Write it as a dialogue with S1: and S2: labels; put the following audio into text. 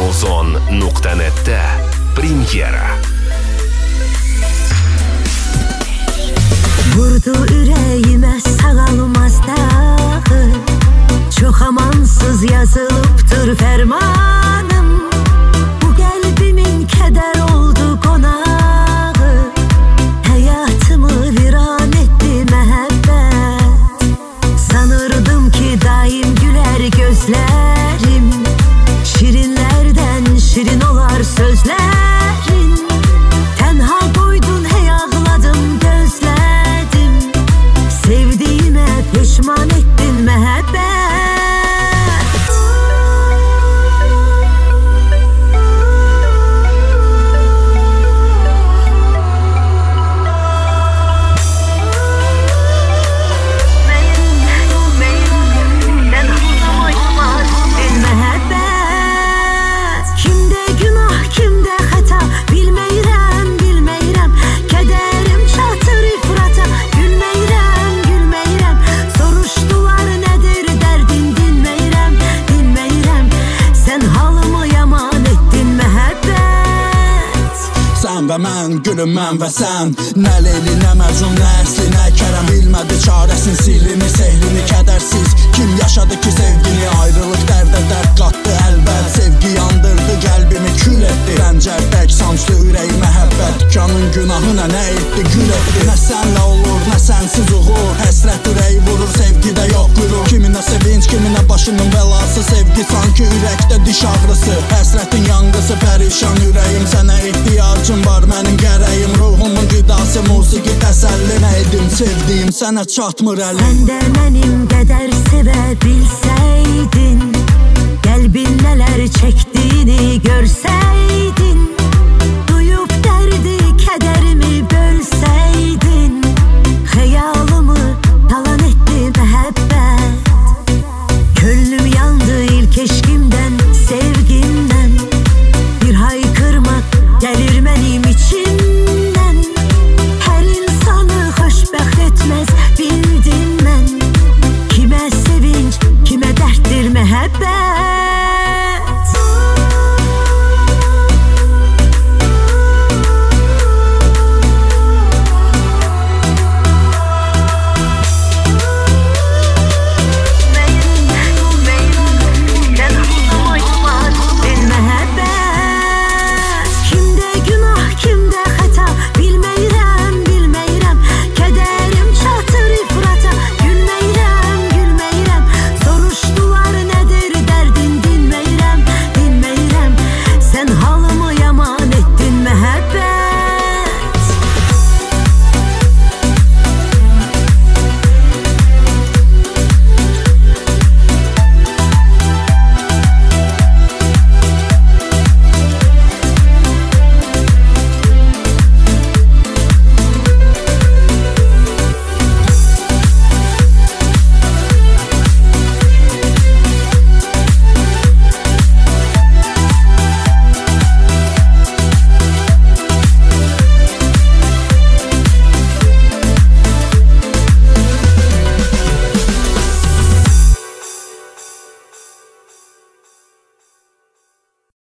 S1: Ozon.net'te Premyera.
S2: Vurdu ürəyimə sağalmaz dağı, çox amansız yazılıbdır fərmanım. Bu qəlbimin kədər oldu qonağı, həyatımı viran etdi məhəbbət. Sanırdım ki daim gülər gözlərim, şirinlərdən şirin olar sözlərin. Tənha qoydun hey ağladım gözlədim, sevdiğime pişman ettin məhəbbət. Kimdə günah, kimdə xəta, bilməyirəm, bilməyirəm. Kədərim çatır ifrata, gülməyirəm, gülməyirəm. Soruşdular nədir dərdin, dinməyirəm, dinməyirəm. Sən halımı yaman etdin məhəbbət.
S3: Sən və mən, gülüm mən və sən, nə Leyli, nə Məcnun, nə Əsli, nə Kərəm. Bilmədi çarəsin sirrini, sehrini, kədərsiz kim yaşadı ki sevgini. Ayrılıq dərdə dərd qatdı əlbət, sevgi yandırdı qəlbimi kül etdi. Rəncərdək sancdı ürəyi məhəbbət, kanın günahına nə etdi gül etdi. Nə sənlə olur, nə sənsiz uğur, həsrət ürəyi vurur, sevgidə yox qürur. Kiminə sevinç, kiminə başının bəlası, sevgi sanki ürəkdə diş ağrısı. Həsrətin yanğısı, pərişan ürəyim, sənə ihtiyacım var mənim gərəyim. Ruhumun qidası, musiqi təsəlli, nə edim sevdiyim sənə çatmır əlim.
S2: Sən də mənim qədər sevə bilsəydin, qəlbin nələr çəkdiyini görsəydin, duyub dərdi, kədərimi bölsəydin, xəyalımı talan etdi məhəbbət. Könlüm yandı ilk eşqimdən, sevgimdən, bir haykırmaq gəlir mənim içimdən. Hər insanı xoşbəxt etməz bildim mən, kimə sevinç, kimə dərddir məhəbbət.